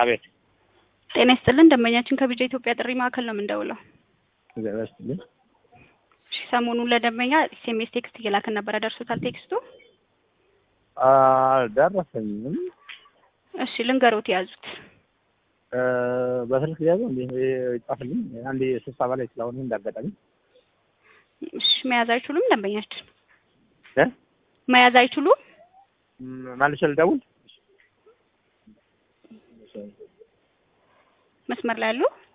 አቤት ጤና ይስጥልን ደንበኛችን ከቢጃ ኢትዮጵያ ጥሪ ማዕከል ነው የምንደውለው። ዘበስትልኝ እሺ ሰሞኑን ለደንበኛ ኤስኤምኤስ ቴክስት እየላክን ነበር ደርሶታል ቴክስቱ? ደረሰኝም። እሺ ልንገሮት ያዙት። በስልክ ያዘው እንዴ ይጻፍልኝ አንዴ ስብሰባ ላይ ስለሆነ እንዳጋጣሚ። እሺ መያዝ አይችሉም ደንበኛችን? መያዝ አይችሉም? መልሼ ልደውል? መስመር ላይ ያሉ